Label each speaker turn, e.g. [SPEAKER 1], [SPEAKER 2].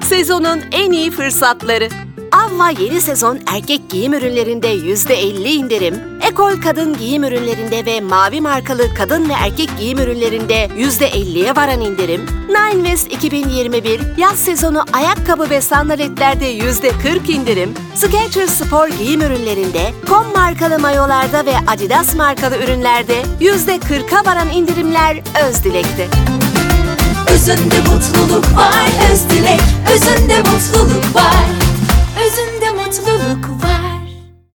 [SPEAKER 1] Sezonun en iyi fırsatları. Avva yeni sezon erkek giyim ürünlerinde %50 indirim, Ekol kadın giyim ürünlerinde ve Mavi markalı kadın ve erkek giyim ürünlerinde %50'ye varan indirim, Nine West 2021 yaz sezonu ayakkabı ve sandaletlerde %40 indirim, Skechers spor giyim ürünlerinde, Com markalı mayolarda ve Adidas markalı ürünlerde %40'a varan indirimler Özdilek'te.
[SPEAKER 2] Özünde mutluluk var Özdilek, özünde mutluluk var. Özünde mutluluk var.